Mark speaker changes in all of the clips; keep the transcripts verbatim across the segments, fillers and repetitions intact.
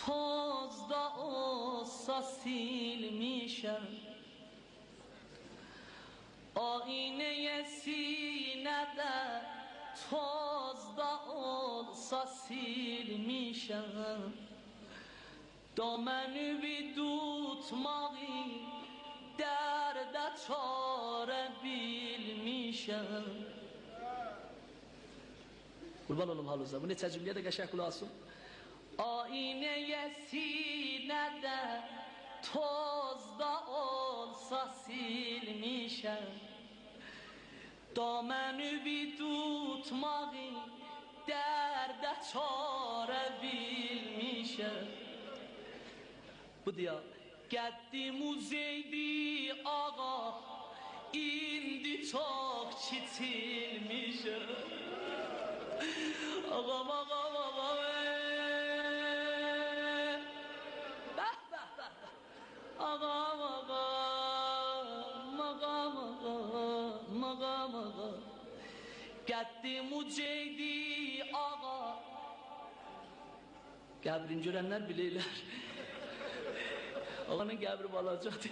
Speaker 1: toz da olsa silmişem, ayneye sinede toz da olsa silmişem. Damanı bir tutmağı derde çare bilmişem. Kurban olum halınıza. Bu ne cümleye de geçer kulağı olsun. Ayneye sinede toz da olsa silmişem. Damanı bir tutmağı derde çare bilmişem. Bu diyor. Geddim Uzeydi ağa, indi çok çitilmişem. Ağam ağam ağam bah bah bah ağam ağam ağam ağam ağam ağam Geddim Uzeydi ağa. Qəbrini görənlər bilirlər. Ağanın qəbri balacaktı.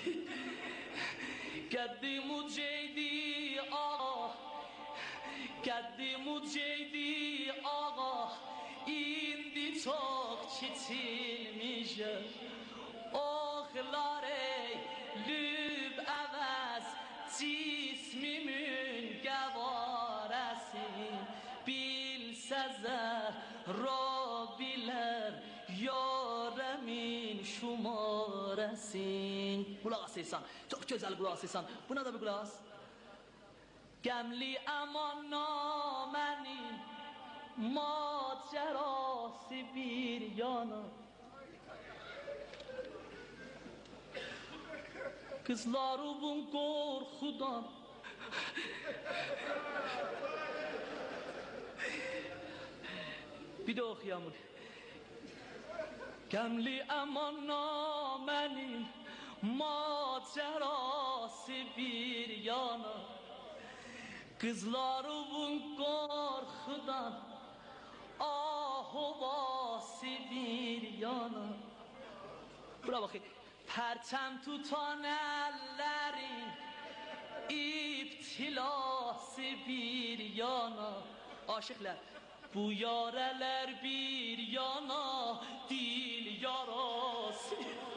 Speaker 1: Geddim Uzeydi ağa, Geddim Uzeydi ağa, indi çok çitilmişem. Oxlar ey lüb əvəz cismimin qəvarəsin. Bilsə zəhra bilər yaremin şumaresin. Kulak asıysan, çok güzel kulak asıysan. Buna da bir kulak as. Gemli aman namenin macerası bir yana. Kızlarımın korkudan bir de okuyalım. Gemli aman namenin macerası bir yana. Kızlarımın korkudan ahuvası bir yana. Buna bakayım. Perçem tutan ellerin iptilası bir yana. Aşıklar. Bu yareler bir yana, dil yarası.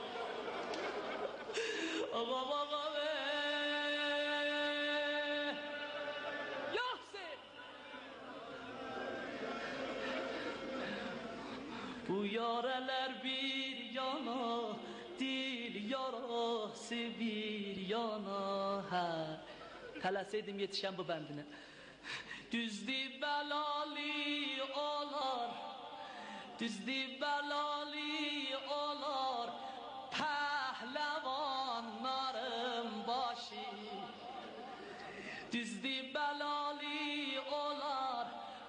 Speaker 1: Ağam ağam yoksa bu yareler bir yana, dil yarası bir yana. Ha, tələsiydim yetişən bu bəndinə. Düzdü belali olar, düzdü belali olar pehlevanların başı. Düzdü belali olar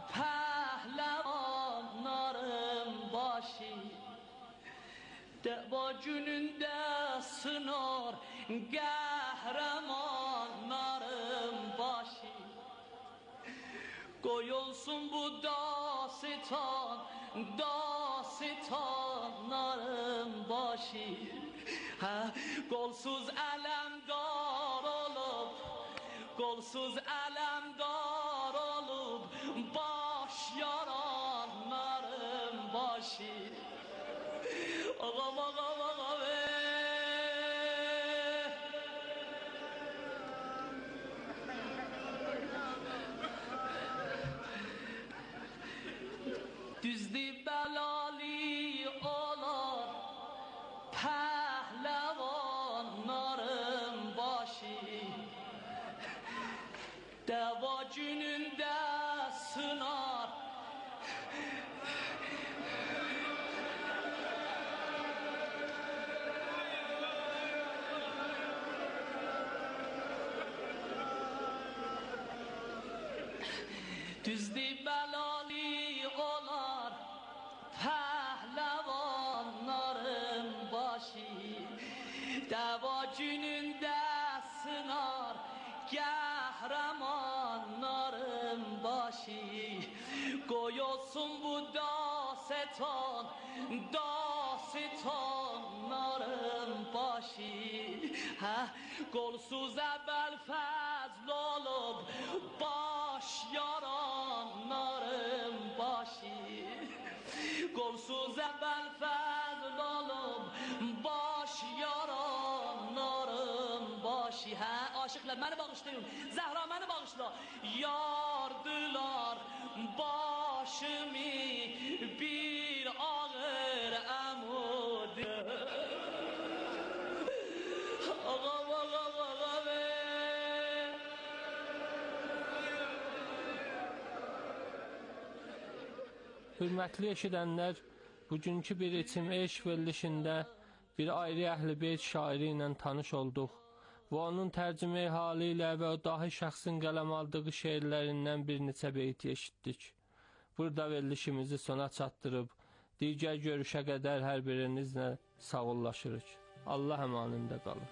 Speaker 1: pehlevanların başı. Deva gününde sınar kahramanların başı. Koyulsun bu dastan, dastanların başı. Ha, kolsuz elemdar olup, kolsuz elemdar olup baş yaranların başı. Ağam ağam ağam düzdü belali olar pehlevanların başı. Deva gününde sınar düzdü belali olar pehlevanların başı. Deva gününde sınar kahramanların başı. Koyulsun bu dastan, dastan آستانارم باشی گل سوز ابوالفضل لب باش یاران نارم باشی گل سوز ابوالفضل لب باش یاران نارم باشی ها عاشقlar منو bağışlayın Zehra منو bağışla yar dilar başımı bir ağır amud ağa ağa ağa
Speaker 2: Hürmətli eşidənlər, bugünkü bir içim eşq verilişində bir ayrı əhl-i beyt şairi ilə tanış olduq və onun tərcümə halı ilə və o dahi şəxsin qələm aldığı şeirlərindən bir neçə beyt eşitdik. Burada verilişimizi sona çatdırıb, digər görüşə qədər hər birinizlə sağollaşırıq. Allah əmanində qalın.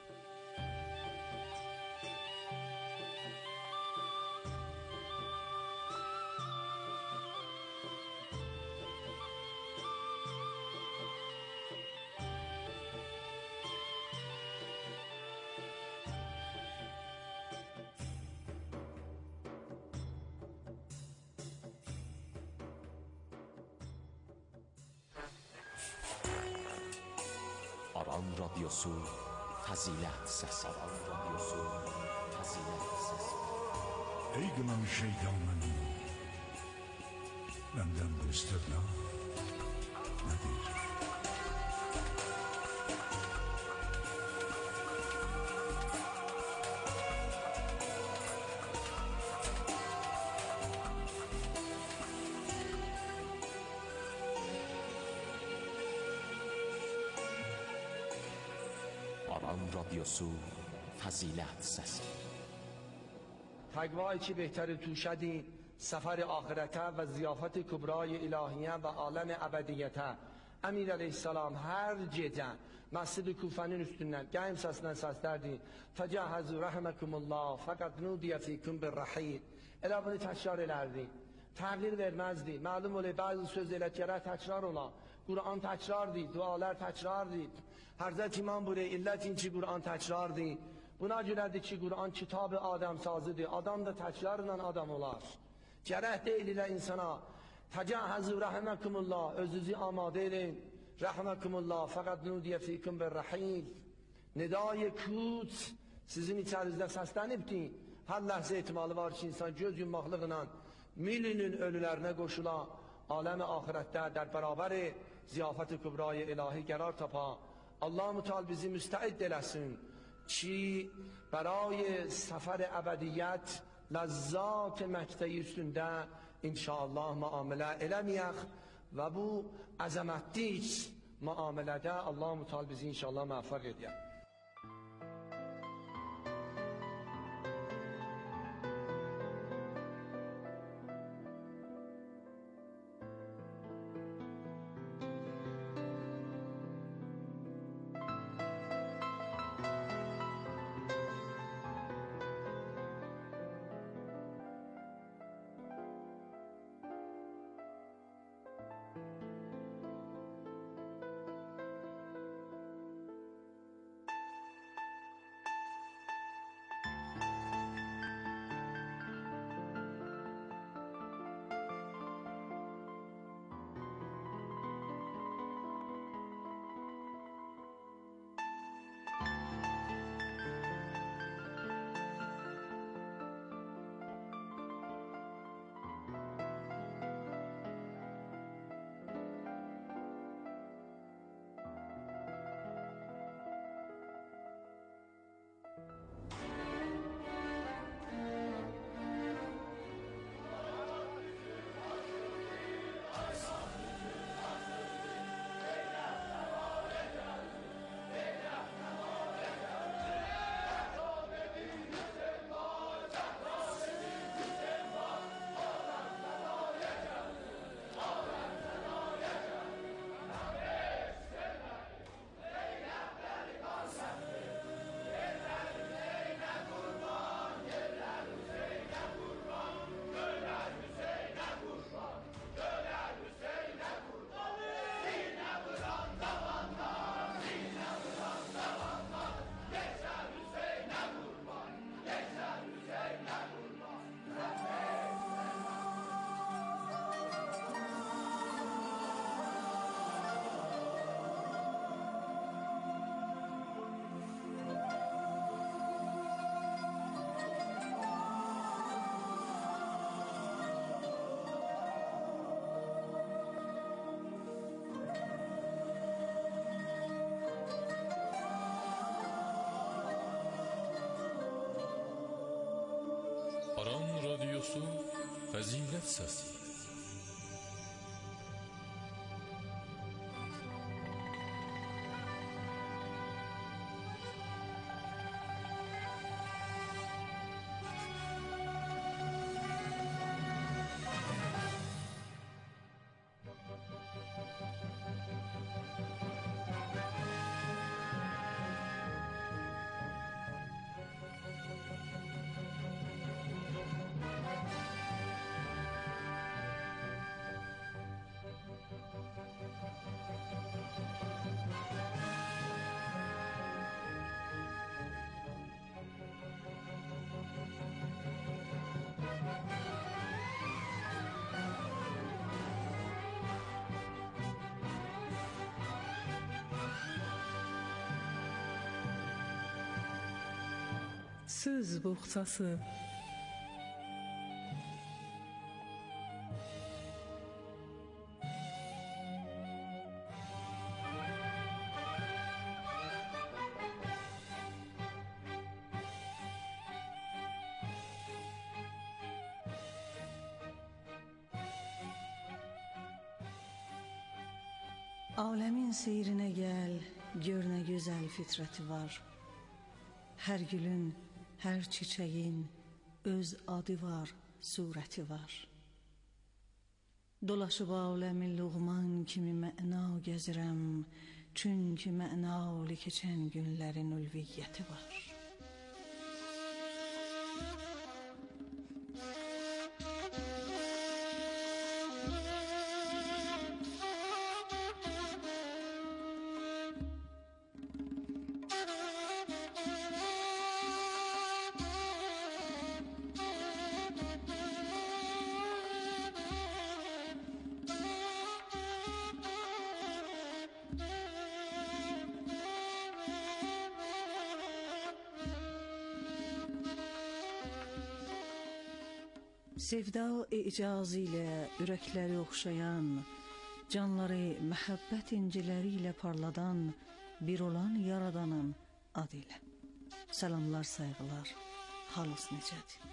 Speaker 3: Aran Radyosu Fazilet Sesi. Aran Radyosu Fazilet Sesi.
Speaker 4: Ey gınan şeytanın benden bu istirna nedir?
Speaker 3: Aran Radyosu Fazilet Sesi.
Speaker 5: تقوای چی بهتر توشدی سفر آخرته و زیافت کبرای الهیه و عالم ابدیته. Emir Aleyhisselam her gece Mescid-i Kufe'nin üstünden gayim sesinden seslerdi. Tecahhazu rahimekumullah fakat nudiye fikum bir rahid. Ela bunu tekrar ederdi. Təğyir verməzdi. Məlum olayı bazı söz elətgərə təkrar ola. Quran təkrardı, dualar təkrardı. Hərzət İmam buraya illətin ki Quran təkrardı. Buna görədir ki Quran kitab-ı Adəm sazıdır. Adam da təkrarla adam olar. Gərək deyil ilə insana təcəhəzü rəhməkumullah özünüzü amadə edin. Rəhməkumullah fəqət nudiyə fikum bir rahid. Nidai kut sizin içərinizdə səslənibdi. Hər ləhzə ehtimalı var ki insan göz yummaqlığına milinin ölülerine qoşula alem-i ahirette der beraber ziyafet-i kübrayı ilahi qərar tapa. Allah-u Teala bizi müstəid eləsin ki برای سفر ابدیت لذات مقطعی üstündə inşallah muamilə eləməyək və bu əzəmətlik muamilədə Allah-u Teala bizi inşallah müvəffəq edək.
Speaker 4: Fəzilət səsi.
Speaker 6: Söz boğçası.
Speaker 7: Alemin seyrine gel, gör ne güzel fitreti var. Her gülün, her çiçeğin öz adı var, sureti var. Dolaşıb aləmin luğman kimi məna gəzirəm, çünki mənalı keçən günlərin ülviyyəti var. Sevda icazı ilə ürəkləri oxşayan, canları məhəbbət inciləri ilə parladan bir olan Yaradanın adı ilə. Salamlar, sayğılar, halınız necədir?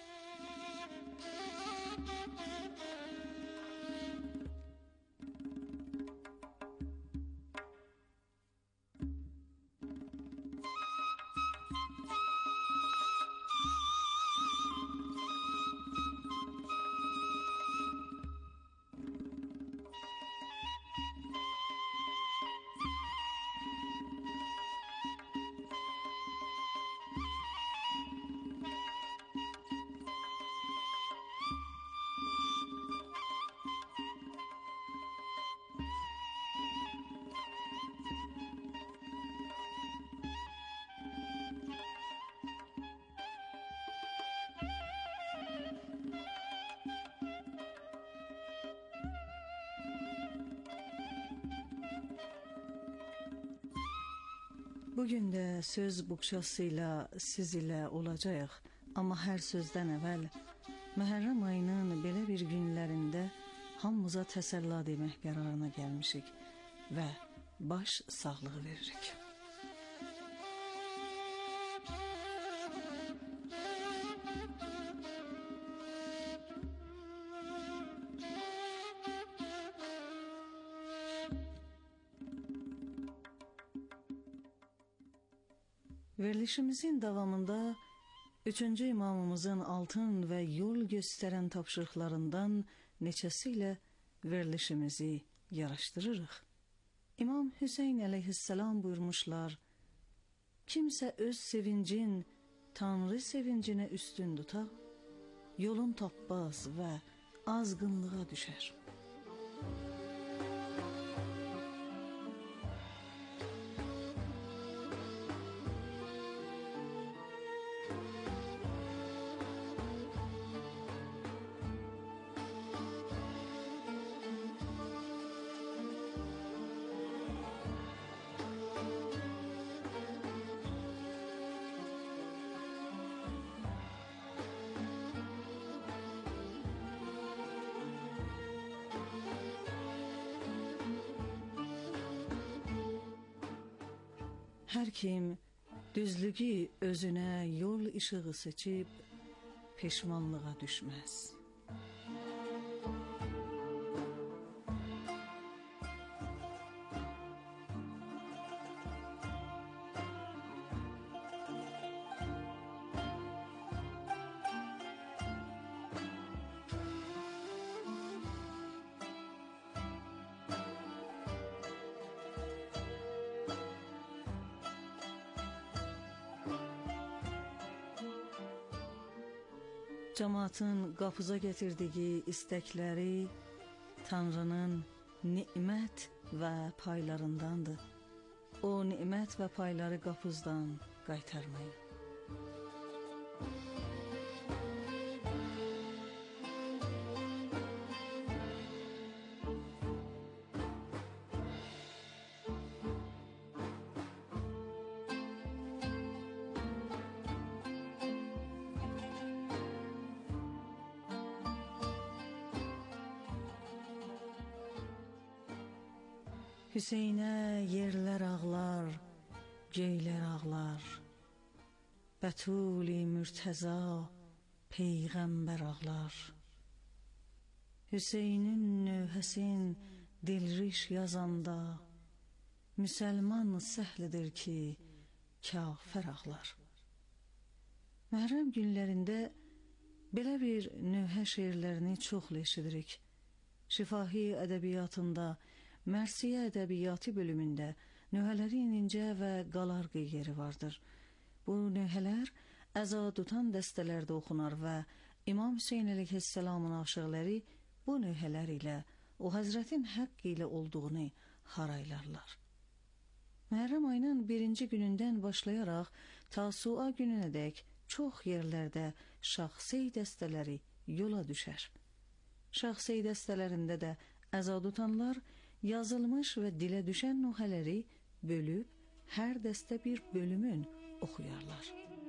Speaker 7: Bugün də söz buğçasıyla siz ilə olacağıq. Amma hər sözdən əvvəl Məhərrəm ayının belə bir günlərində hamımıza təsəlli demək qərarına gəlmişik və baş sağlığı veririk. Verilişimizin davamında üçüncü imamımızın altın və yol göstərən tapşırıqlarından neçəsi ilə verilişimizi yaraşdırırıq. İmam Hüseyn əleyhissalam buyurmuşlar, kimsə öz sevincin Tanrı sevincinə üstün tuta, yolun tapmaz və azğınlığa düşər. Hər kim düzlüğü özünə yol işığı seçib peşmanlığa düşməz. Cəmaatın qapıza gətirdiyi istəkləri Tanrının nimət və paylarındandır. O nimət və payları qapızdan qaytarmayın. Hüseynə yerlər ağlar, göylər ağlar. Bətuli Mürtəza peyğəmbər ağlar. Hüseynin növhəsin dilriş yazanda müsəlman səhlidir ki, kafir ağlar. Məhərrəm günlərində belə bir növhə şeirlərini çoxlu eşidirik. Şifahi ədəbiyyatında Mərsiyə ədəbiyyatı bölümündə nöhələrin incə və qalarqı yeri vardır. Bu nöhələr əza tutan dəstələrdə oxunar və İmam Hüseyn əleyhisselamın aşıqləri bu nöhələr ilə o Həzrətin haqq ilə olduğunu haraylarlar. Məhərrəm ayının birinci günündən başlayaraq Tasua gününədək çox yerlərdə şəxsi dəstələri yola düşər. Şəxsi dəstələrində də əza tutanlar yazılmış və dilə düşən nöhələri bölüb hər dəstə bir bölümün oxuyarlar.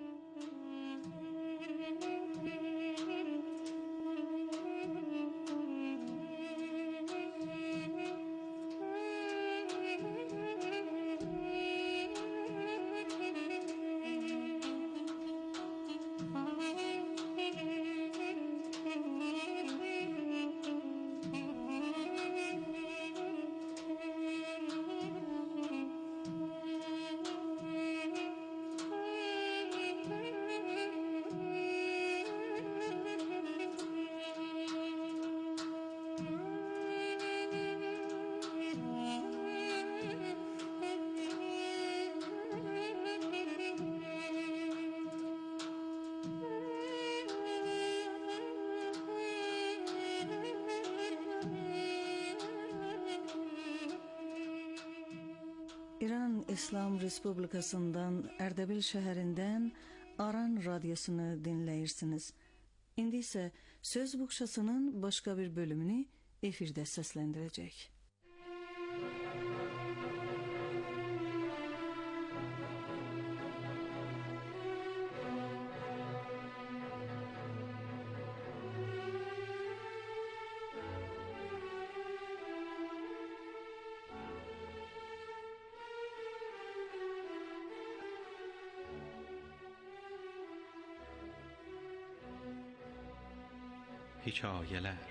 Speaker 7: İran İslam Respublikasından Ərdəbil şəhərindən Aran Radyosunu dinləyirsiniz. İndi isə söz buxşasının başqa bir bölümünü efirdə səsləndirəcək.
Speaker 8: Hekayələr.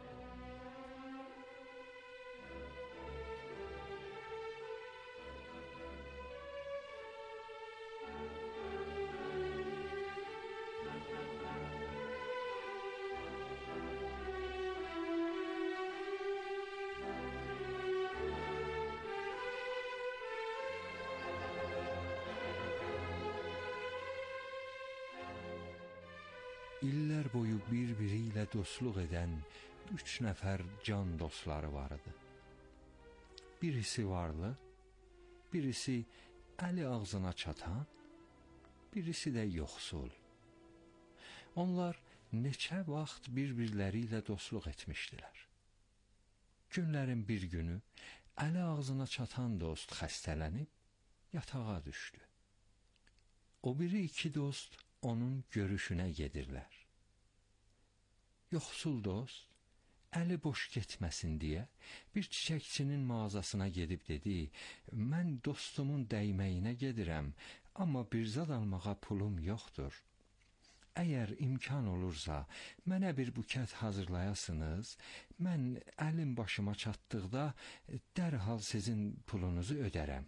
Speaker 9: İllər boyu bir-biri ilə dostluq edən üç nəfər can dostları vardı. Birisi varlı, birisi əli ağzına çatan, birisi də yoxsul. Onlar neçə vaxt bir-birləri ilə dostluq etmişdilər. Günlərin bir günü əli ağzına çatan dost xəstələnib yatağa düşdü. O biri iki dost onun görüşünə gedirlər. Yoxsul dost, əli boş getməsin deyə bir çiçəkçinin mağazasına gedib dedi, mən dostumun dəyməyinə gedirəm, amma bir zad almağa pulum yoxdur. Əgər imkan olursa, mənə bir bukət hazırlayasınız, mən əlim başıma çatdıqda dərhal sizin pulunuzu ödərəm.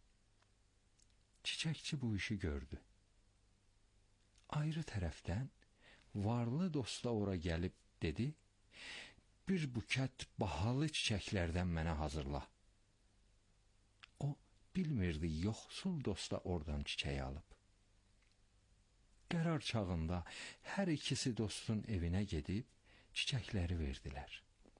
Speaker 9: Çiçəkçi bu işi gördü. Ayrı tərəfdən varlı dosta ora gəlib dedi, bir bukət bahalı çiçəklərdən mənə hazırla. O bilmirdi yoxsul dosta oradan çiçək alıb. Qərar çağında hər ikisi dostun evinə gedib çiçəkləri verdilər.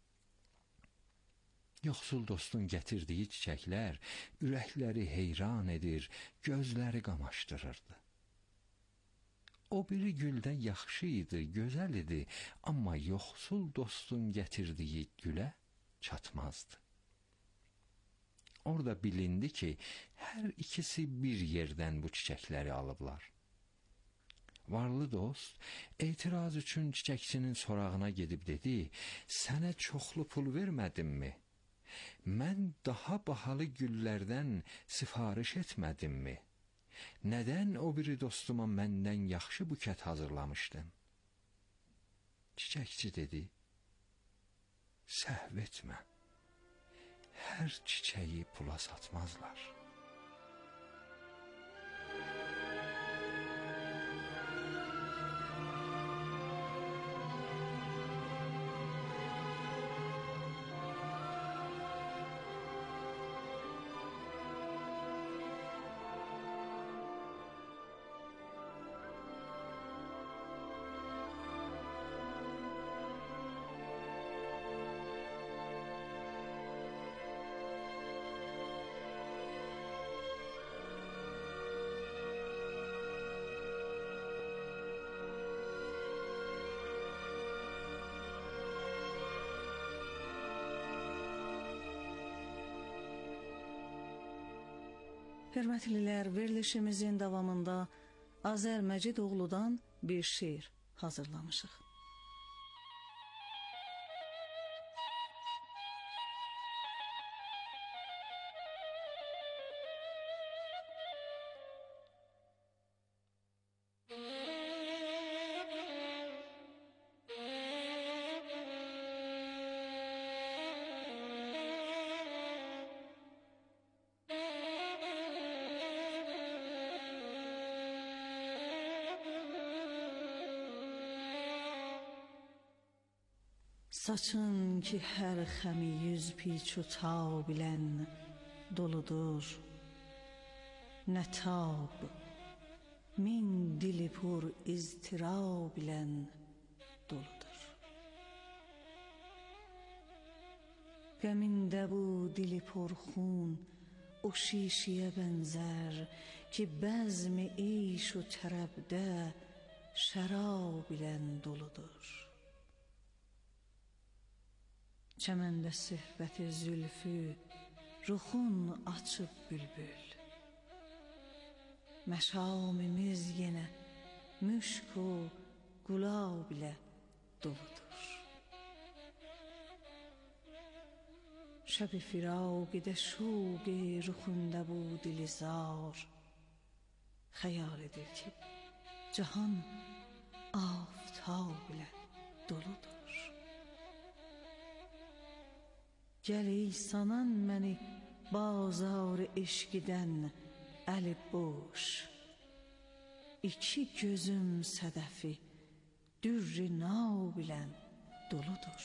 Speaker 9: Yoxsul dostun gətirdiyi çiçəklər ürəkləri heyran edir, gözləri qamaşdırırdı. O biri güldən yaxşı idi, gözəl idi, amma yoxsul dostun gətirdiyi gülə çatmazdı. Orada bilindi ki, hər ikisi bir yerdən bu çiçəkləri alıblar. Varlı dost etiraz üçün çiçəkçinin sorağına gedib dedi: "Sənə çoxlu pul vermədimmi? Mən daha bahalı güllərdən sifariş etmədimmi? Nədən o biri dostuma məndən yaxşı bukət hazırlamışdın?" Çiçəkçi dedi: "Səhv etmə. Hər çiçəyi pula satmazlar."
Speaker 7: Hörmətlilər, verilişimizin davamında Azər Məcidoğlu'dan bir şiir hazırlamışıq. Saçın ki hər xəmi yüz piçu ta bilən doludur, nə tab, min dili pur iztira bilən doludur. Qəmində bu dili pur xun o şişiyə bənzər ki bəzmi eyş u tərəbdə şərab bilən doludur. Çəməndə söhbəti zülfü ruxun açıb bülbül, məşamimiz yenə müşk u gulab ilə doludur. Şəb-i firaqdə şuq-i ruxunda bu dilizar, xəyal edir ki cahan aftab ilə doludur. Gəl ey sanan məni bazar eşqidən əli boş, İki gözüm sədəfi dürr-i nab ilə doludur.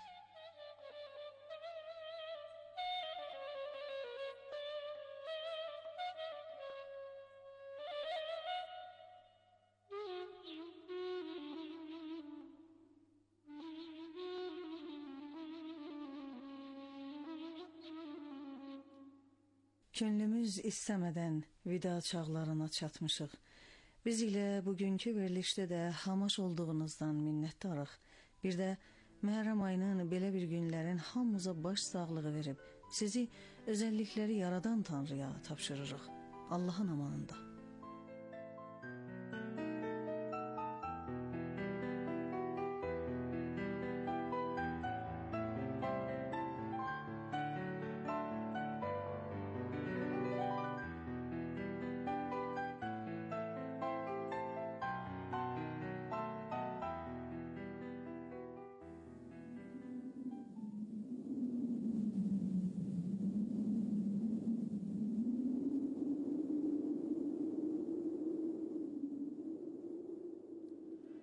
Speaker 7: Könlümüz istəmədən vida çağlarına çatmışıq. Biz ilə bugünkü verilişdə də hamaş olduğunuzdan minnətdarıq. Bir də Məhərrəm ayının belə bir günlərin hamımıza baş sağlığı verib, sizi özəllikləri yaradan Tanrıya tapşırırıq. Allahın amanında.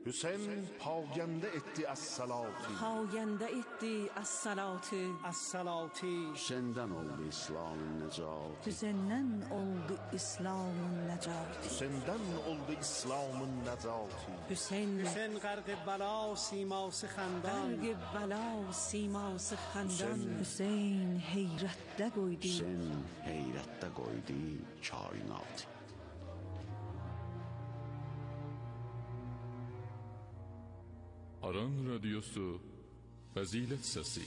Speaker 8: Hüseyin pagəndə etdi əs-salati.
Speaker 6: پاینده etdi as-salati.
Speaker 10: as-salati.
Speaker 8: Hüseyndən oldu İslamın nəcatı.
Speaker 7: Hüseyndən oldu İslamın nəcatı.
Speaker 8: Hüseyndən oldu İslamın nəcatı.
Speaker 7: Hüseyin
Speaker 10: Hüseyin qərq bəla siması xəndan.
Speaker 7: qərq bəla siması xəndan. Hüseyin heyrətdə qoydu.
Speaker 8: Hüseyin heyrətdə qoydu kainatı.
Speaker 11: Aran Radyosu Fazilet Sesi.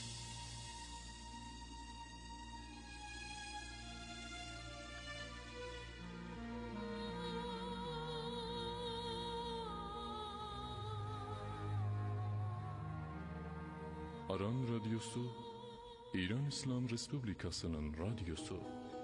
Speaker 11: Aran Radyosu İran İslam Respublikası'nın radyosu.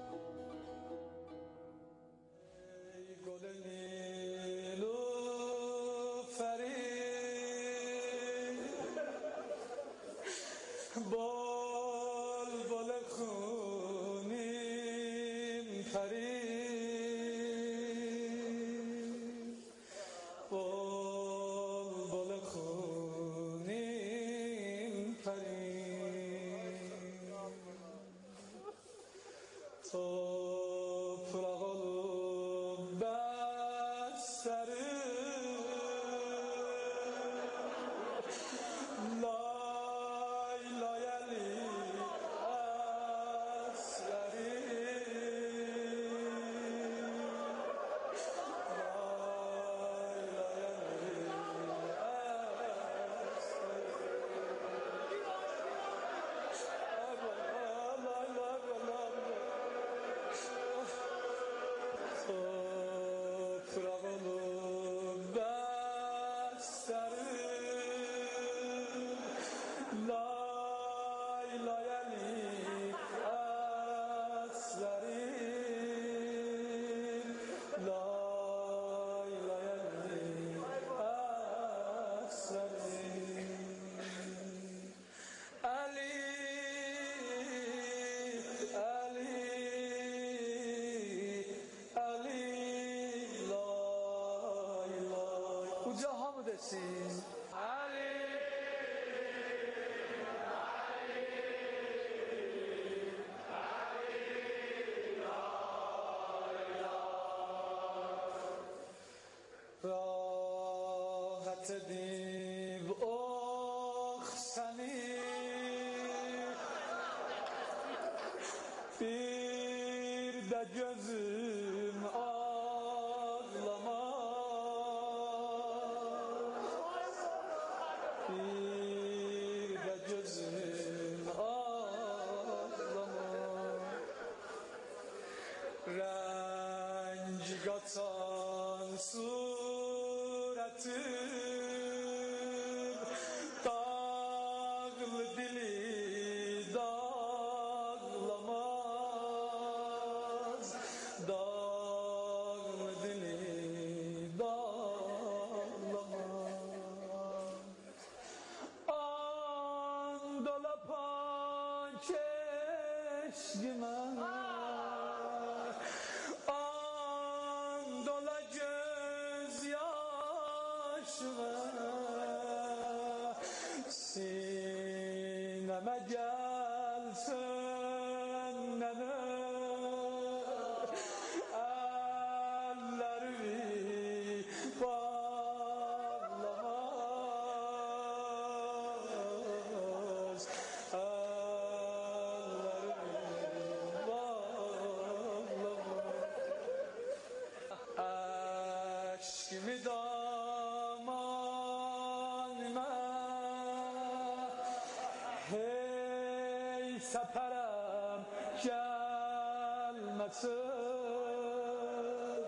Speaker 12: Səpərəm gəlməsin,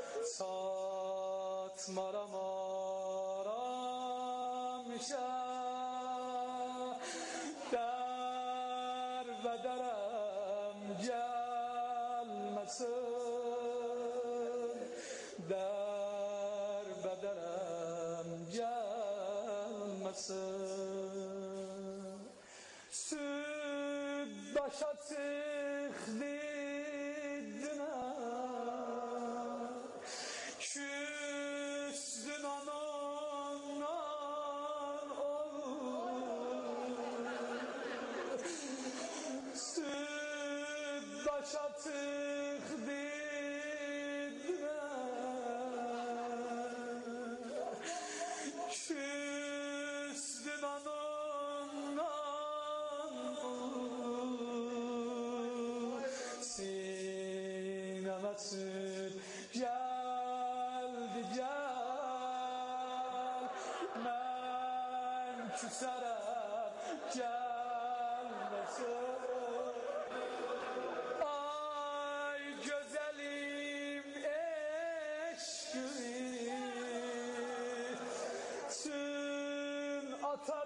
Speaker 12: satmaram aramışa, dərbədərəm gəlməsin, dərbədərəm gəlməsin. Süd başa çıxdı dünə, küsdün onun çık didine küstün onunla sineme sür geldi gel ben küserem gelmesin ay güzelim eşkimi tüm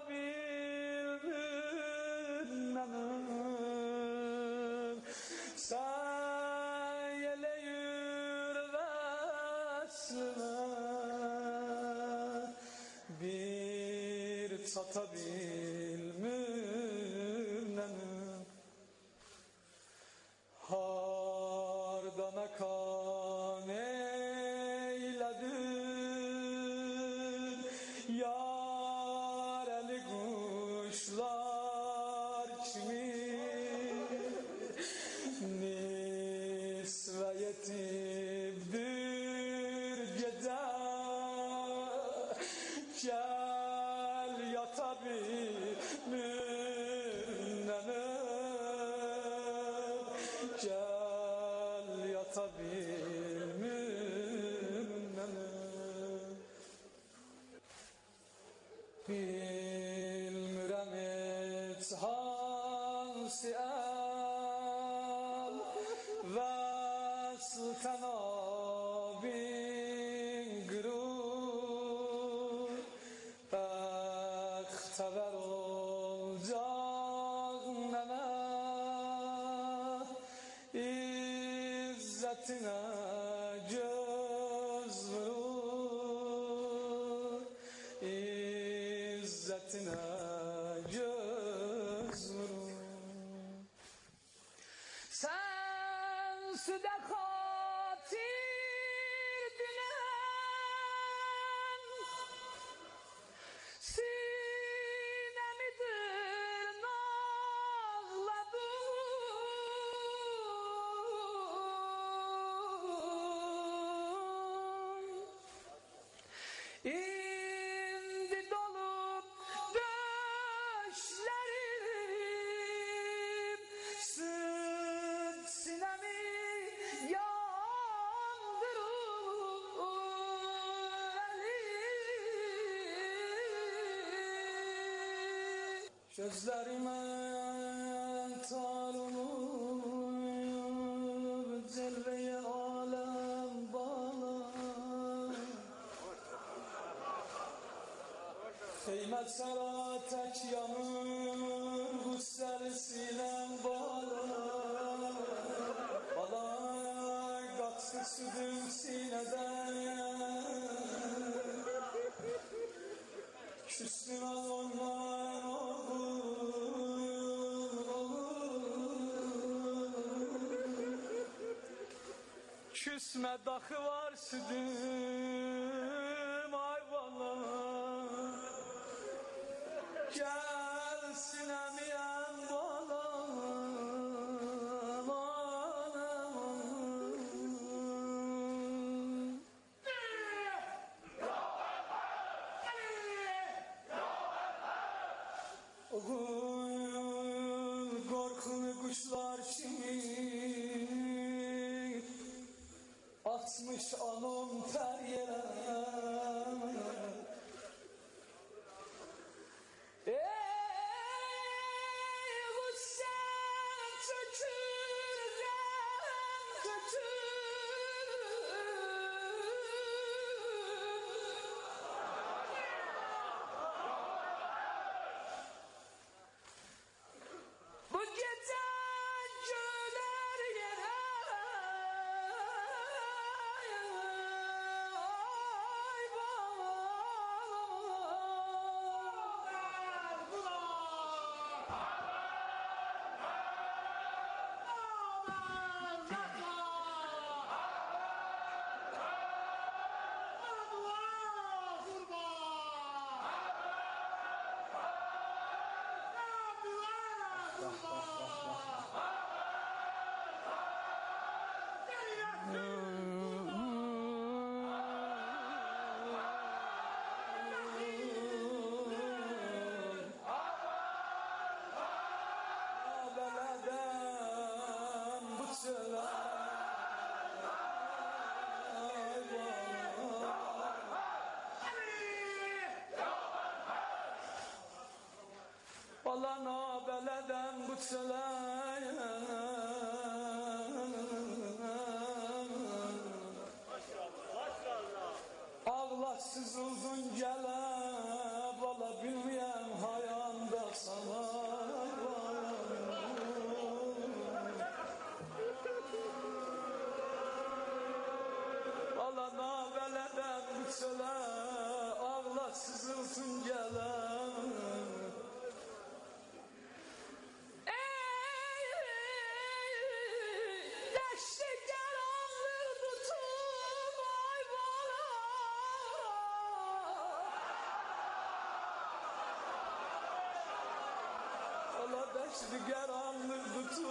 Speaker 12: atabilmem sen yele yürü vesme bir tatabilmem hardana kan eyledin yar eli kuşlar kimi nisve yetimdir gece gel yatabilmem gel yatabilmem bilmirəm heç hansı el vəsl tənabin qürur bəxtəvər olacaq mənə İzzetine göz vurur İzzetine göz vurur sen süde katil dilen sinemidir nağladım İndi dolup döşlerim sık sinemi yandırır elim gözlerime tar olup zerreye alem bağlar Kıymet sana tek yanır Gussel sinem bağlar Balay katsız südüm sineden Küstüm az olmayan olur, olur Küsme dahi var südüm ay vallahi Gel sinemiyen balam korkulu kuşlar şimdi atmış anam ter yere Allah nabeleden kutsalar ağlatsız uzun gele bala bilmeyen hayanda sana bala nabeleden kutsalar ağlatsız uzun gele Diğer anlık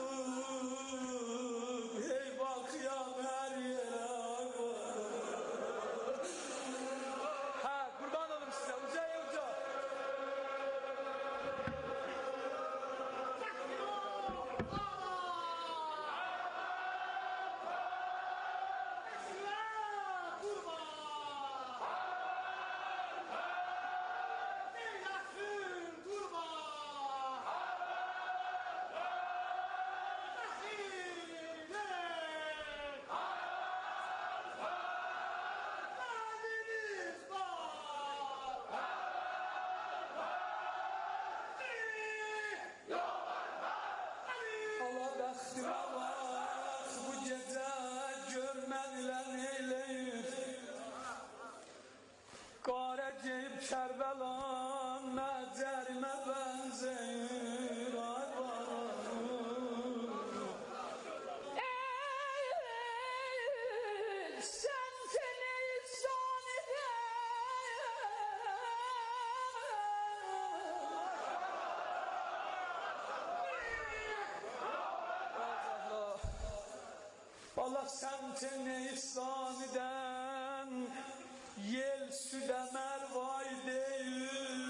Speaker 12: tutup hey bakıyan her yere ha kurban olurum size uca uca Kerbelan mezarime benzer ay bana ey sen seni insan Allah sen seni ihsan eden yel südemer vay değil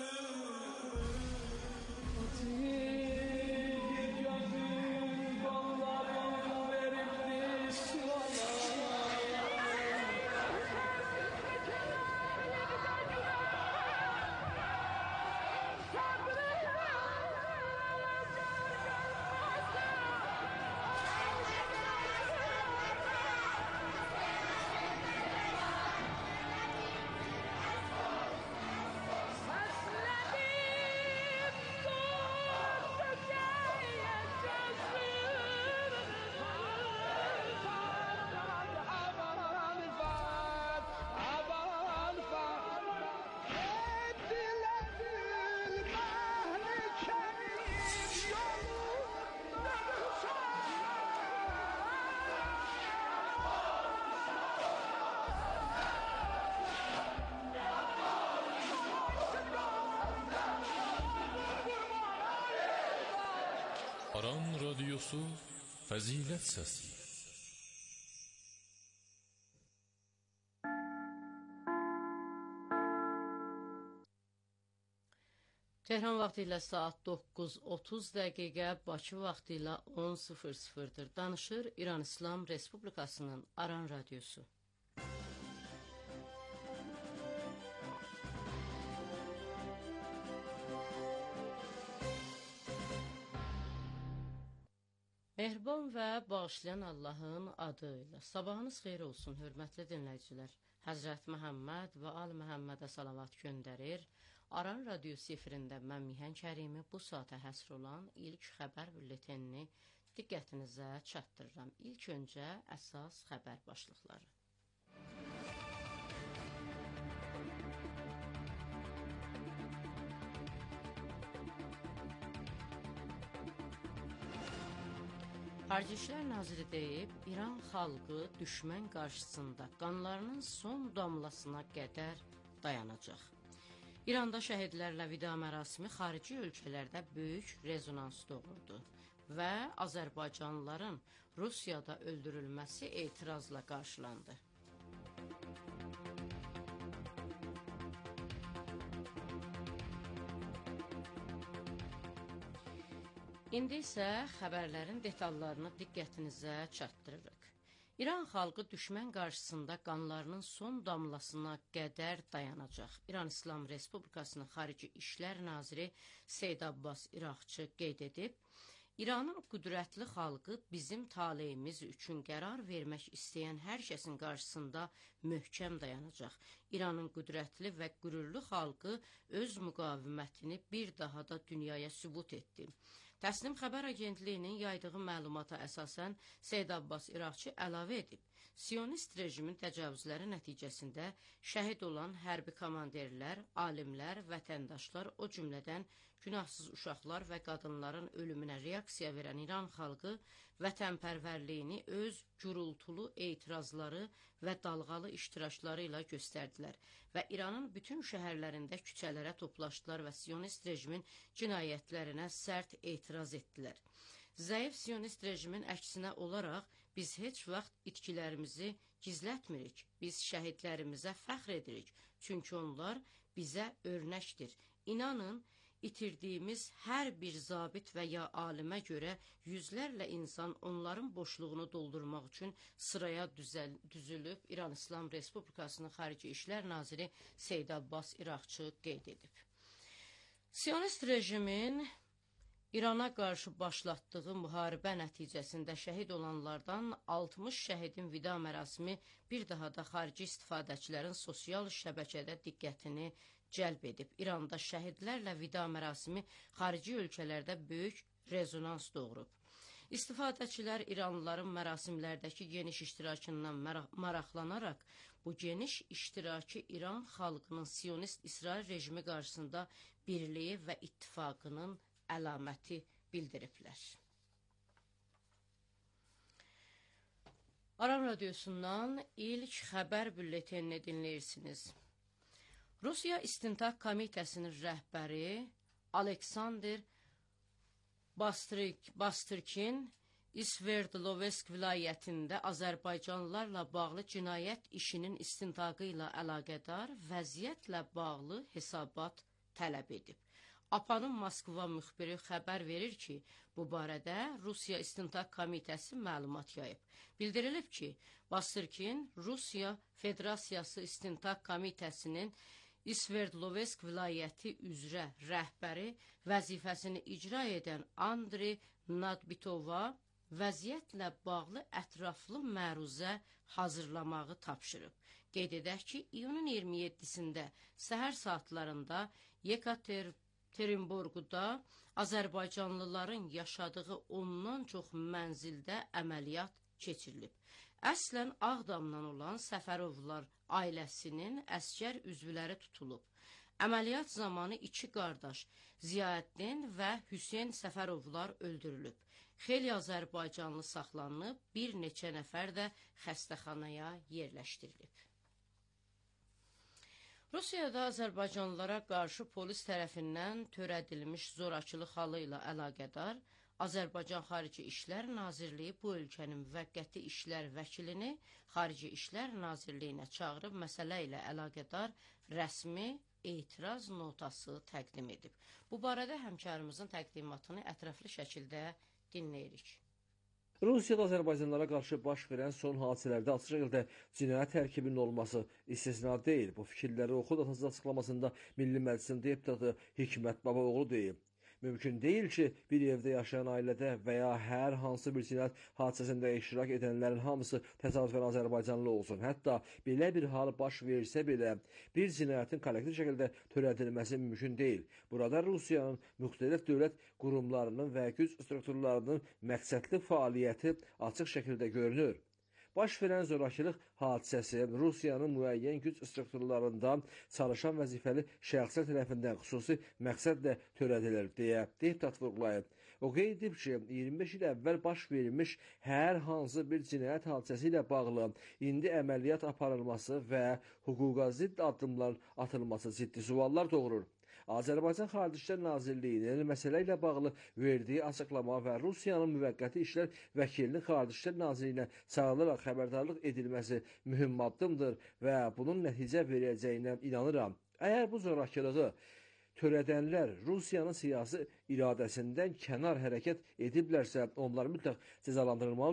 Speaker 12: bir gözün kollarını verildi sıvana
Speaker 11: Aran Radyosu Fazilet Sesi.
Speaker 13: Tehran vaxtı ilə saat doqquz otuz dəqiqə, Bakı vaxtı ilə on sıfır sıfırdır. Danışır İran İslam Respublikasının Aran Radyosu. Mehriban və bağışlayan Allahın adı ilə sabahınız xeyir olsun, hörmətli dinləyicilər. Həzrət Məhəmməd və Al Məhəmmədə salavat göndərir. Aran Radyosu efirində mən Mihan Kərimi bu saata həsr olan ilk xəbər bülletenini diqqətinizə çatdırıram. İlk öncə əsas xəbər başlıqları. Xarici İşlər Naziri deyib, İran xalqı düşmən qarşısında qanlarının son damlasına qədər dayanacaq. İranda şəhidlərlə vida mərasimi xarici ölkələrdə böyük rezonans doğurdu və Azərbaycanlıların Rusiyada öldürülməsi etirazla qarşılandı. İndi isə xəbərlərin detallarını diqqətinizə çatdırırıq. İran xalqı düşmən qarşısında qanlarının son damlasına qədər dayanacaq. İran İslam Respublikasının Xarici İşlər Naziri Seyd Abbas İraqçı qeyd edib, İranın qüdrətli xalqı bizim taleyimiz üçün qərar vermək istəyən hər kəsin qarşısında möhkəm dayanacaq. İranın qüdrətli və qürurlu xalqı öz müqavimətini bir daha da dünyaya sübut etdi. Təsnim xəbər agentliyinin yaydığı məlumata əsasən Seyd Abbas İraqçı əlavə edib, Siyonist rejimin təcavüzləri nəticəsində şəhid olan hərbi komanderlər, alimlər, vətəndaşlar, o cümlədən günahsız uşaqlar və qadınların ölümünə reaksiya verən İran xalqı vətənpərvərliyini öz gürultulu etirazları və dalğalı iştirakları ilə göstərdilər və İranın bütün şəhərlərində küçələrə toplaşdılar və Siyonist rejimin cinayətlərinə sərt etiraz etdilər. Zəif Siyonist rejimin əksinə olaraq biz heç vaxt itkilərimizi gizlətmirik, biz şəhidlərimizə fəxr edirik, çünki onlar bizə örnəkdir. İnanın, itirdiyimiz hər bir zabit və ya alimə görə yüzlərlə insan onların boşluğunu doldurmaq üçün sıraya düzəl, düzülüb, İran İslam Respublikasının Xarici İşlər Naziri Seyd Abbas İraqçı qeyd edib. Siyonist rejimin İrana qarşı başlatdığı müharibə nəticəsində şəhid olanlardan altmış şəhidin vida mərasimi bir daha da xarici istifadəçilərin sosial şəbəkədə diqqətini cəlb edib. İranda şəhidlərlə vida mərasimi xarici ölkələrdə böyük rezonans doğurub. İstifadəçilər İranlıların mərasimlərdəki geniş iştirakından maraqlanaraq, bu geniş iştiraki İran xalqının Siyonist İsrail rejimi qarşısında birliyi və ittifaqının əlaməti bildiriblər. Aran Radyosu'ndan ilk xəbər bülletenini dinləyirsiniz. Rusiya İstintaq Komitəsinin rəhbəri Aleksandr Bastırk, Bastırkin İsverdlovsk vilayətində Azərbaycanlılarla bağlı cinayət işinin istintaqı ilə əlaqədar vəziyyətlə bağlı hesabat tələb edib. APA'nın Moskva müxbiri xəbər verir ki, bu barədə Rusiya İstintaq Komitəsi məlumat yayıb. Bildirilib ki, Bastırkin Rusiya Federasiyası İstintaq Komitəsinin İsverdlovsk vilayəti üzrə rəhbəri vəzifəsini icra edən Andrey Nadbitova vəziyyətlə bağlı ətraflı məruzə hazırlamağı tapşırıb. Qeyd edək ki, iyunun iyirmi yeddisində səhər saatlarında Yekaterinburqda Azərbaycanlıların yaşadığı ondan çox mənzildə əməliyyat keçirilib. Əslən Ağdamdan olan Səfərovlar ailəsinin əsgər üzvləri tutulub. Əməliyyat zamanı iki qardaş Ziyaəddin və Hüseyn Səfərovlar öldürülüb. Xeyli Azərbaycanlı saxlanılıb, bir neçə nəfər də xəstəxanaya yerləşdirilib. Rusiyada Azərbaycanlılara qarşı polis tərəfindən törədilmiş zorakılıq halı ilə əlaqədar Azərbaycan Xarici İşlər Nazirliyi bu ölkənin müvəqqəti işlər vəkilini Xarici İşlər Nazirliyinə çağırıb məsələ ilə əlaqədar rəsmi etiraz notası təqdim edib. Bu barədə həmkarımızın təqdimatını ətraflı şəkildə dinləyirik.
Speaker 14: Rusiyada Azərbaycanlılara qarşı baş verən son hadisələrdə açıq şəkildə cinayət tərkibinin olması istisna deyil. Bu fikirləri Oxud Atası açıqlamasında Milli Məclisin deputatı Hikmət Babaoğlu deyib. Mümkün deyil ki, bir evdə yaşayan ailədə və ya hər hansı bir cinayət hadisəsində iştirak edənlərin hamısı təsadüfən Azərbaycanlı olsun. Hətta belə bir hal baş versə belə, bir cinayətin kollektiv şəkildə törədilməsi mümkün deyil. Burada Rusiyanın müxtəlif dövlət qurumlarının və güc strukturlarının məqsədli fəaliyyəti açıq şəkildə görünür. Baş verən zorakılıq hadisəsi Rusiyanın müəyyən güc strukturlarından çalışan vəzifəli şəxslər tərəfindən xüsusi məqsədlə törədilir deyə deputat vurğulayıb. O qeyd edib ki, iyirmi beş il əvvəl baş verilmiş hər hansı bir cinayət hadisəsi ilə bağlı indi əməliyyat aparılması və hüquqa zidd addımlar atılması ciddi suallar doğurur. Azərbaycan Xarici İşlər Nazirliyinin məsələ ilə bağlı verdiyi açıqlama və Rusiyanın müvəqqəti işlər vəkilinin Xarici İşlər Nazirliyinə çağırılaraq xəbərdarlıq edilməsi mühüm addımdır və bunun nəticə verəcəyinə inanıram. Əgər bu zorakılığı törədənlər Rusiyanın siyasi iradəsindən kənar hərəkət ediblərsə, onlar mütləq cəzalandırılmalıdırlar.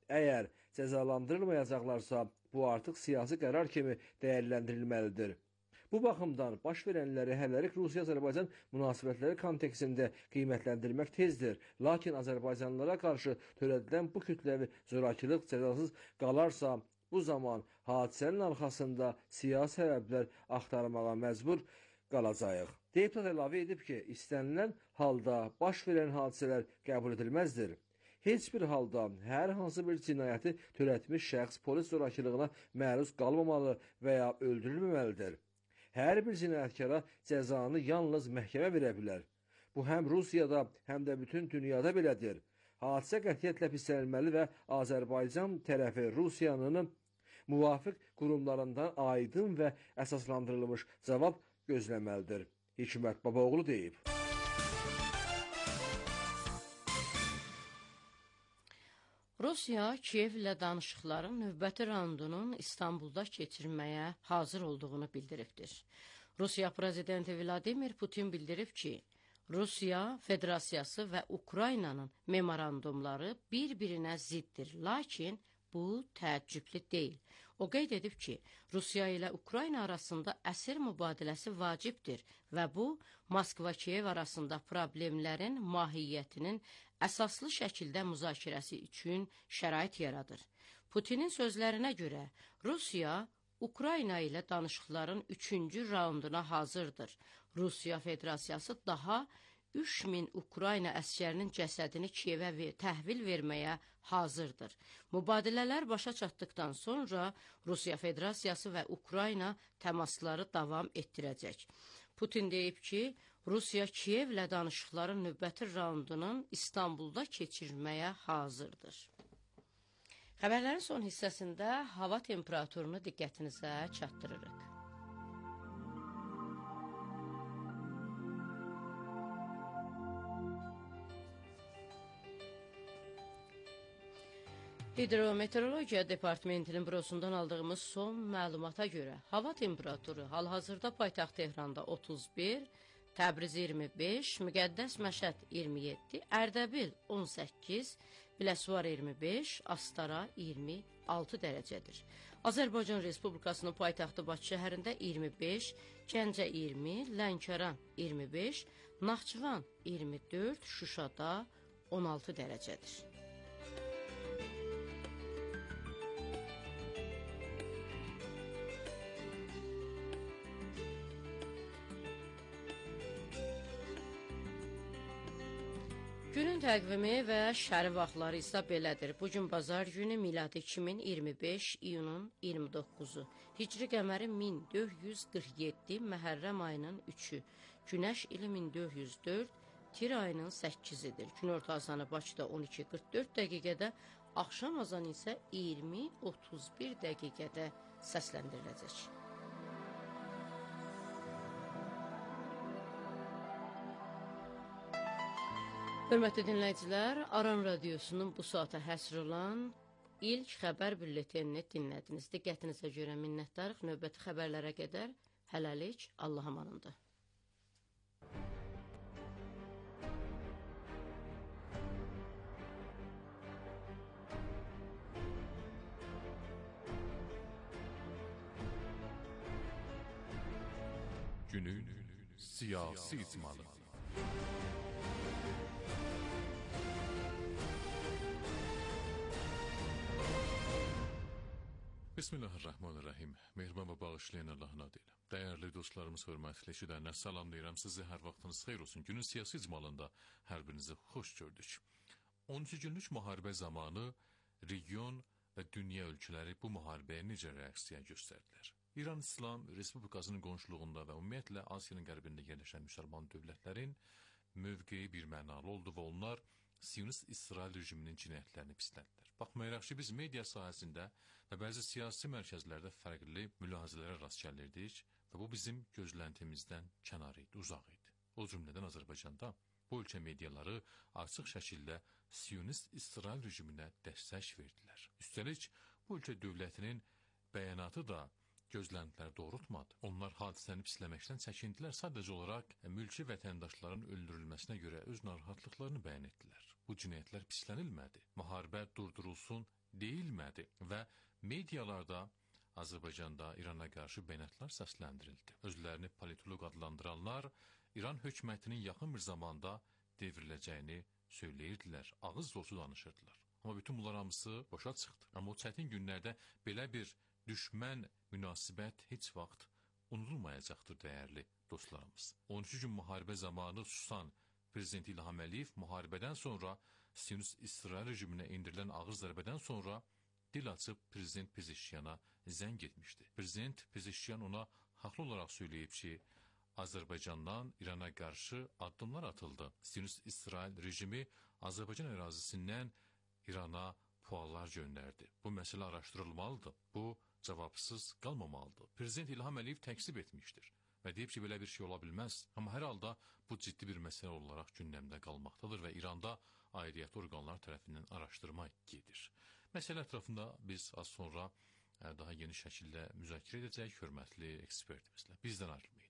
Speaker 14: Əgər cəzalandırılmayacaqlarsa, bu artıq siyasi qərar kimi dəyərləndirilməlidir. Bu baxımdan baş verənləri hələlik Rusiya-Azərbaycan münasibətləri kontekstində qiymətləndirmək tezdir. Lakin Azərbaycanlılara qarşı törədilən bu kütləvi zorakılıq cəzasız qalarsa, bu zaman hadisənin arxasında siyasi səbəblər axtarmağa məcbur qalacağıq. Deputat əlavə edib ki, istənilən halda baş verən hadisələr qəbul edilməzdir. Heç bir halda hər hansı bir cinayəti törətmiş şəxs polis zorakılığına məruz qalmamalı və ya öldürülməməlidir. Hər bir cinayətkara cəzanı yalnız məhkəmə verə bilər. Bu həm Rusiyada, həm də bütün dünyada belədir. Hadisə qətiyyətlə pislənilməli və Azərbaycan tərəfi Rusiyanın müvafiq qurumlarından aydın və əsaslandırılmış cavab gözləməlidir. Hikmət Babaoğlu deyib.
Speaker 13: Rusiya Kiyevlə danışıqların növbəti raundunun İstanbulda keçirməyə hazır olduğunu bildiribdir. Rusiya prezidenti Vladimir Putin bildirib ki, Rusiya Federasiyası və Ukraynanın memorandumları bir-birinə ziddir, lakin bu təəccüblü deyil. O qeyd edib ki, Rusiya ilə Ukrayna arasında əsir mübadiləsi vacibdir və bu, Moskva-Kiyev arasında problemlərin mahiyyətinin əsaslı şəkildə müzakirəsi üçün şərait yaradır. Putinin sözlərinə görə, Rusiya Ukrayna ilə danışıqların üçüncü raunduna hazırdır. Rusiya Federasiyası daha üç min Ukrayna əskərinin cəsədini Kiyevə təhvil verməyə hazırdır. Mübadilələr başa çatdıqdan sonra Rusiya Federasiyası və Ukrayna təmasları davam etdirəcək. Putin deyib ki, Rusiya Kiyevlə danışıqların növbəti raundunun İstanbulda keçirməyə hazırdır. Xəbərlərin son hissəsində hava temperaturunu diqqətinizə çatdırırıq. Hidrometeorologiya Departamentinin bürosundan aldığımız son məlumata görə hava temperaturu hal-hazırda paytaxt Tehranda otuz bir, Təbriz iyirmi beş, Müqəddəs Məşəd iyirmi yeddi, Ərdəbil on səkkiz, Biləsuvar iyirmi beş, Astara iyirmi altı dərəcədir. Azərbaycan Respublikasının paytaxtı Bakı şəhərində iyirmi beş, Gəncə iyirmi, Lənkəran iyirmi beş, Naxçıvan iyirmi dörd, Şuşada on altı dərəcədir. Günün təqvimi və şəri vaxtları isə belədir. Bugün bazar günü miladi iki min iyirmi beş iyunun iyirmi doqquzu, Hicri qəməri min dörd yüz qırx yeddi, Məhərrəm ayının üçü, Günəş ili min dörd yüz dörd, Tir ayının səkkizidir. Günorta azanı Bakıda on iki qırx dörd dəqiqədə, axşam azanı isə iyirmi otuz bir dəqiqədə səsləndiriləcək. Hörmətli dinləyicilər, Aran Radiosunun bu saata həsr olan ilk xəbər bülletenini dinlədiniz. Diqqətinizə görə minnətdarıq. Növbəti xəbərlərə qədər hələlik Allah amanında.
Speaker 11: Günün siyasi icmalı. Bismillahirrahmanirrahim. Mehriban və bağışlayan Allahın adıyla. Dəyərli dostlarımız, hörmətli eşidənlər, salamlayıram sizi. Hər vaxtınız xeyir olsun. Günün siyasi icmalında hər birinizi xoş gördük. on iki günlük müharibə zamanı region və dünya ölkələri bu müharibəyə necə reaksiya göstərdilər? İran İslam Respublikasının qonşuluğunda və ümumiyyətlə Asiyanın qərbində yerləşən müsəlman dövlətlərin mövqeyi bir mənalı oldu və onlar Siyonist İsrail rejiminin cinayətlərini pislədilər. Baxmayaraq ki, biz media sahəsində və bəzi siyasi mərkəzlərdə fərqli mülahizələrə rast gəlirdik və bu bizim gözləntimizdən kənar idi, uzaq idi. O cümlədən Azərbaycanda bu ölkə mediaları açıq şəkildə Siyonist İsrail rejiminə dəstək verdilər. Üstəlik, bu ölkə dövlətinin bəyanatı da gözləntilər doğrultmadı. Onlar hadisəni pisləməkdən çəkindilər, sadəcə olaraq mülki vətəndaşların öldürülməsinə görə öz narahatlıqlarını bəyan etdilər. Bu cinayətlər pislənilmədi. Müharibə durdurulsun deyilmədi və medialarda Azərbaycanda İrana qarşı bəyanatlar səsləndirildi. Özlərini politoloq adlandıranlar İran hökumətinin yaxın bir zamanda devriləcəyini söyləyirdilər, ağız dolusu danışırdılar. Amma bütün bunlar hamısı boşa çıxdı. Amma o çətin günlərdə belə bir düşmən münasibət heç vaxt unudulmayacaqdır dəyərli dostlarımız. on üç gün müharibə zamanı susan Prezident İlham Əliyev müharibədən sonra Siyonist İsrail rejiminə endirilən ağır zərbədən sonra dil açıb Prezident Pezeşkiyana zəng etmişdi. Prezident Pezeşkiyan ona haqlı olaraq söyləyib ki, Azərbaycandan İrana qarşı addımlar atıldı. Siyonist İsrail rejimi Azərbaycan ərazisindən İrana puallar göndərdi. Bu məsələ araşdırılmalıdır. Bu cavabsız qalmamalıdır. Prezident İlham Əliyev təksib etmişdir və deyib ki, belə bir şey ola bilməz. Amma hər halda bu ciddi bir məsələ olaraq gündəmdə qalmaqdadır və İranda aidiyyatı orqanlar tərəfindən araşdırma gedir. Məsələ ətrafında biz az sonra daha geniş şəkildə müzakirə edəcək hörmətli ekspertimizlə. Bizdən ayrılmayın.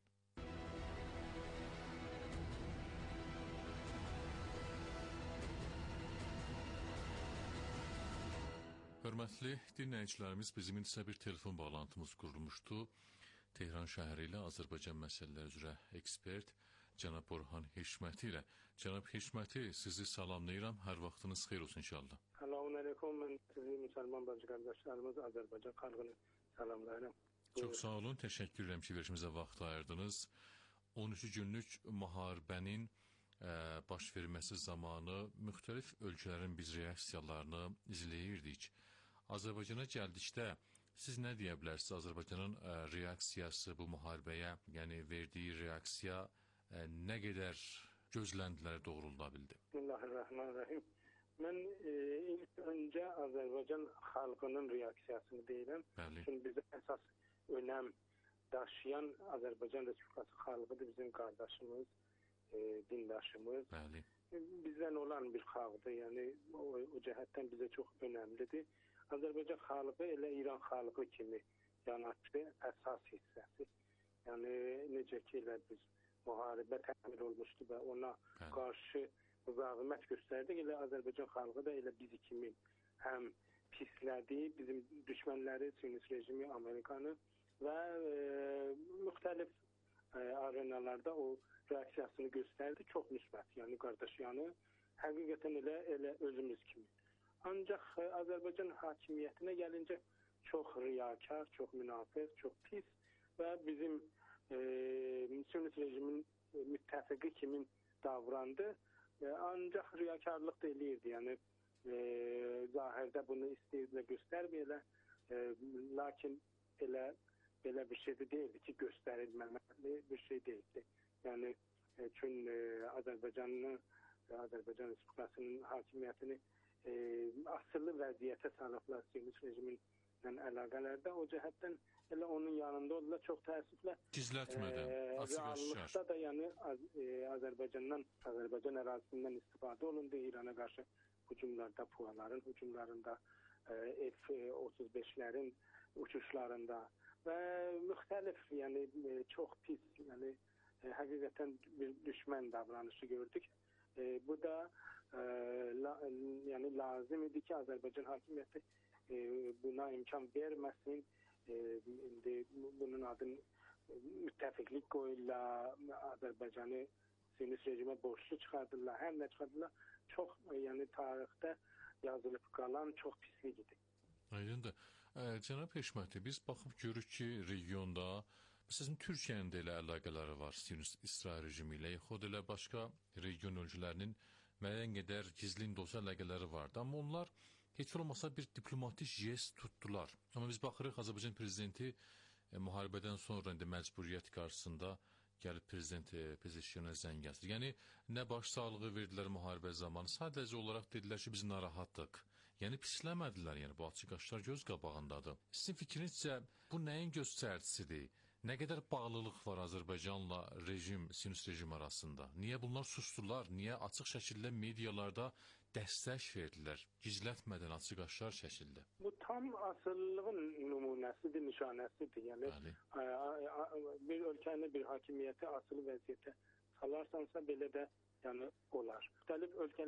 Speaker 11: Hörmətli dinləyicilərimiz, bizim isə bir telefon bağlantımız qurulmuşdu. Tehran şəhəri ilə Azərbaycan məsələləri üzrə ekspert cənab Orhan Heşməti ilə. Cənab Heşməti, sizi salamlayıram. Hər vaxtınız xeyir olsun inşallah.
Speaker 15: Selamun aleyküm. Mən sizi müsəlman bacı qardaşlarımız Azərbaycan xalqını salamlayıram.
Speaker 11: Çox sağ olun. Təşəkkür edirəm ki, verilişimizə vaxt ayırdınız. on üç günlük müharibənin ə, baş verməsi zamanı müxtəlif ölkələrin biz reaksiyalarını izləyirdik. Azərbaycana gəldikdə siz nə deyə bilərsiniz? Azərbaycanın ə, reaksiyası bu müharibəyə, yəni verdiyi reaksiya ə, nə qədər gözləntiləri doğrulda bildi?
Speaker 15: Bismillahirrahmanirrahim. Mən e, ilk öncə Azərbaycan xalqının reaksiyasını deyirəm.
Speaker 11: Bəli.
Speaker 15: Çünki bizə əsas önəm daşıyan Azərbaycan Respublikası xalqıdır, bizim qardaşımız, e, dindaşımız.
Speaker 11: Bəli.
Speaker 15: Bizdən olan bir xalqdır, yəni o, o cəhətdən bizə çox önəmlidir. Azərbaycan xalqı elə İran xalqı kimi yanaşdı, əsas hissəsi. Yəni necə ki elə biz müharibə təmin olmuşdu və ona Bəli. qarşı müqavimət göstərdik, elə Azərbaycan xalqı da elə bizi kimi həm pislədi, bizim düşmənləri, Siyonist rejimi, Amerikanı və e, müxtəlif e, arenalarda o reaksiyasını göstərdi, çox müsbət, yəni qardaşyanı həqiqətən elə, elə özümüz kimi. Ancaq e, Azərbaycan hakimiyyətinə gəlincə çox riyakar, çox münafiq, çox pis və bizim e, Siyonist rejimin e, müttəfiqi kimi davrandı. E, ancaq riyakarlıq da eləyirdi, yəni e, zahirdə bunu istəyirlə göstərməyələ, e, lakin elə belə bir şey de değildi ki, göstərilməməli bir şey değildi. Yəni e, çünki e, Azərbaycanın Azərbaycan Respublikasının hakimiyyətini e, asılı vəziyyətə salıblar Siyonist rejiminlə əlaqələrdə. O cəhətdən elə onun yanında oldular. Çox təəssüflə
Speaker 11: gizlətmədən,
Speaker 15: e,
Speaker 11: açıq-aşkar.
Speaker 15: reallıqda da yəni Az e, Azərbaycandan, Azərbaycan ərazisindən istifadə olundu. İrana qarşı hücumlarda, puaların hücumlarında, e, F otuz beşlərin uçuşlarında və müxtəlif, yəni e, çox pis, yəni e, həqiqətən bir düşmən davranışı gördük. E, bu da e, la, yəni lazım idi ki, Azərbaycan hakimiyyəti e, buna imkan verməsin. E, indi bunun adını müttəfiqlik qoyurlar, Azərbaycanı Siyonist rejimə borçlu çıxardırlar, həm nə çıxardırlar, çox e, yəni tarixdə yazılıb qalan çox pislik idi.
Speaker 11: Aydındır. Cənab Heşməti, biz baxıb görürük ki, regionda sizin Türkiyənin də elə əlaqələri var Siyonist İsrail rejimi ilə, yaxud elə başqa region ölkələrinin müəyyən qədər gizlin dost əlaqələri vardı. Amma onlar heç olmasa bir diplomatik jest tutdular. Amma biz baxırıq, Azərbaycan prezidenti e, müharibədən sonra indi məcburiyyət qarşısında gəlib prezident e, Pezeşkiyana zəng gətirir. Yəni, nə baş sağlığı verdilər müharibə zamanı, sadəcə olaraq dedilər ki, biz narahatdıq. Yəni, pisləmədilər, yəni bu açıq-aşkar göz qabağındadır. Sizin fikrinizcə bu nəyin göstəricisidir? Nə qədər bağlılıq var Azərbaycanla rejim, Siyonist rejim arasında? Niyə bunlar sustular? Niyə açıq şəkildə medialarda dəstək verdilər? Gizlətmədən açıq-aşkar şəkildə.
Speaker 15: Bu tam asıllığın nümunəsidir, nişanəsidir. Yəni a, a, a, bir ölkəni, bir hakimiyyəti asılı vəziyyətə salarsansa belə də yəni olar. Müxtəlif ölkələr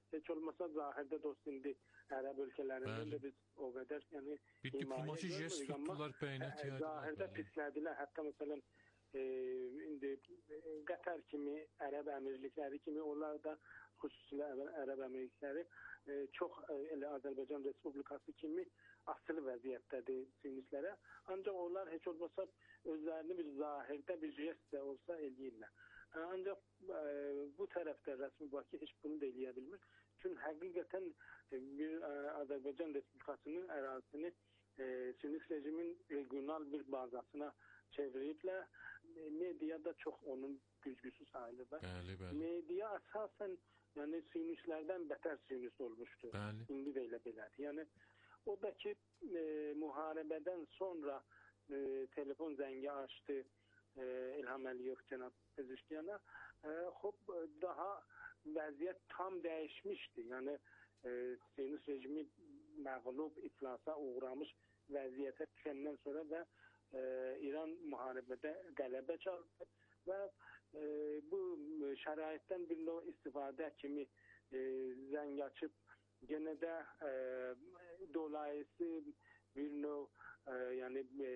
Speaker 15: heç olmasa zahirdə dost indi Ərəb ölkələrindən də biz o qədər yəni
Speaker 11: bir diplomatik jest tutdular, bəyanat yaydılar.
Speaker 15: Zahirdə pislədilər. Hətta məsələn e, indi Qətər kimi, Ərəb Əmirlikləri kimi onlar da xüsusilə Ərəb Əmirlikləri e, çox e, elə Azərbaycan Respublikası kimi asılı vəziyyətdədir sionistlərə. Ancaq onlar heç olmasa özlərini bir zahirdə bir jest də olsa eləyirlər. Ancaq e, bu tərəfdə rəsmi Bakı heç bunu da eləyə bilmir. Çünki həqiqətən bir e, Azərbaycan Respublikasının ərazisini e, sionist rejimin regional bir bazasına çeviriblər. E, media da çox onun güzgüsü sayılır.
Speaker 11: Bəli, bəli.
Speaker 15: Media əsasən yəni sionistlərdən bətər sionist olmuşdu.
Speaker 11: Bəli.
Speaker 15: İndi də elə belədir. Yəni o da ki e, müharibədən sonra e, telefon zəngi açdı e, İlham Əliyev cənab Pezeşkiyana. E, xop daha vəziyyət tam dəyişmişdi. Yəni e, sionist rejimi məğlub, iflasa uğramış vəziyyətə düşəndən sonra və e, İran müharibədə qələbə çaldı və e, bu şəraitdən bir növ istifadə kimi e, zəng açıb gene de e, dolayısı bir növ e, yani e,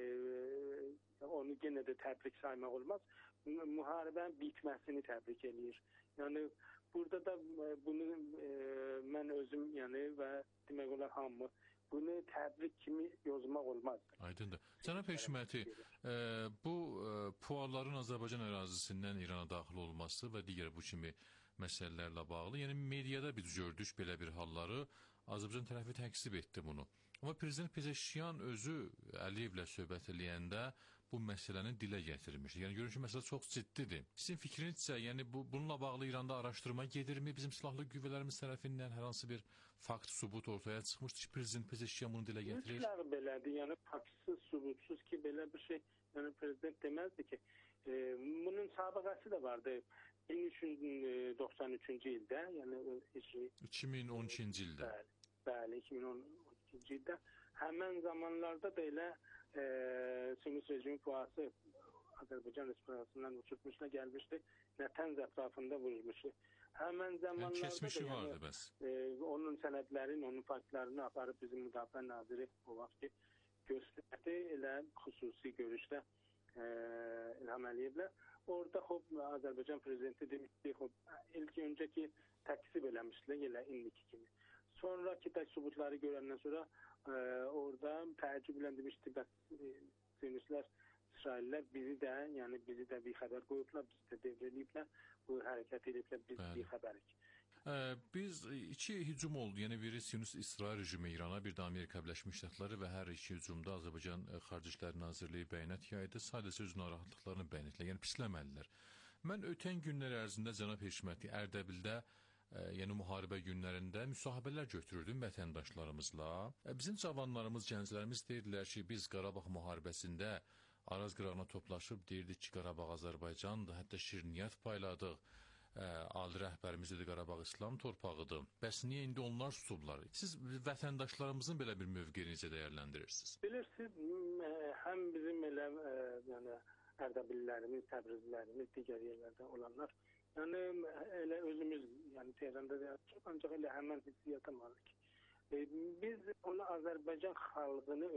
Speaker 15: onu gene de tebrik saymak olmaz. Muharebenin bitmesini tebrik edilir. Yani burada da e, bunu e, ben özüm yani ve demek olar hamı bunu təbrik kimi yozmaq olmaz.
Speaker 11: Aydındır. Cənab Həkməti, e, bu e, pualların Azərbaycan ərazisindən İrana daxil olması və digər bu kimi məsələlərlə bağlı, yəni mediada biz gördük belə bir halları, Azərbaycan tərəfi təksib etdi bunu. Amma Prezident Pezeşkiyan özü Əliyevlə söhbət eləyəndə bu məsələni dilə gətirmişdi. Yəni görünür ki, məsələ çox ciddidir. Sizin fikrinizcə, yəni bu bununla bağlı İranda araşdırma gedirmi? Bizim silahlı qüvvələrimiz tərəfindən hər hansı bir fakt, sübut ortaya çıxmışdı ki, Prezident Pezeşkiyan bunu dilə gətirir?
Speaker 15: Mütləq belədir. Yəni faktsız, sübutsuz ki, belə bir şey, yəni Prezident deməzdi ki. E, bunun sabıqəsi də vardı. bin üç yüz doxsan üçüncü ildə, yəni
Speaker 11: iki min on ikinci ildə.
Speaker 15: Bəli, bəli, iki min on ikinci ildə. Həmən zamanlarda da elə e, sionist rejimi puası Azərbaycan Respublikasından uçurtmuşla gəlmişdi. Nətənz ətrafında vurulmuşdu. Həmən zamanlarda
Speaker 11: yəni, keçmişi
Speaker 15: da
Speaker 11: vardı
Speaker 15: yəni,
Speaker 11: bəs.
Speaker 15: E, onun sənədlərini, onun faktlarını aparıb bizim müdafiə naziri o vaxt ki göstərdi. Elə xüsusi görüşdə e, İlham Əliyevlə. Orada xop Azərbaycan prezidenti demişdi, xop ilk öncəki təksib eləmişdilər elə indiki kimi. Sonraki da sübutları görəndən sonra e, orada təəccüblə demişdi, bəs e, sionistlər, İsraillər bizi də, yəni bizi də bir xəbər qoyublar, bizi də devreləyiblər, bu hərəkət ediblər, biz bir xəbərik.
Speaker 11: Ee, biz iki hücum oldu. Yəni biri Sionist İsrail rejimi İrana, bir də Amerika Birləşmiş Ştatları və hər iki hücumda Azərbaycan Xarici İşlər Nazirliyi bəyanat yaydı. Sadəcə öz narahatlıqlarını bəyan etdilər. Yəni pisləmədilər. Mən ötən günlər ərzində cənab Həkməti Ərdəbildə e, yəni müharibə günlərində müsahibələr götürürdüm vətəndaşlarımızla. E, bizim cavanlarımız, gənclərimiz deyirdilər ki, biz Qarabağ müharibəsində Araz qırağına toplaşıb deyirdik ki, Qarabağ Azərbaycandır, hətta şirniyyat payladıq. Ə, ali rəhbərimiz dedi Qarabağ İslam torpağıdır. Bəs niyə indi onlar tutublar? Siz vətəndaşlarımızın belə bir mövqeyini necə dəyərləndirirsiniz?
Speaker 15: Bilirsiniz, həm bizim elə ə, yəni Ərdəbillərimiz, Təbrizlərimiz, digər yerlərdə olanlar, yəni elə özümüz, yəni Tehranda da çox, ancaq elə həmən hissiyyata malik. E, biz onu Azərbaycan xalqını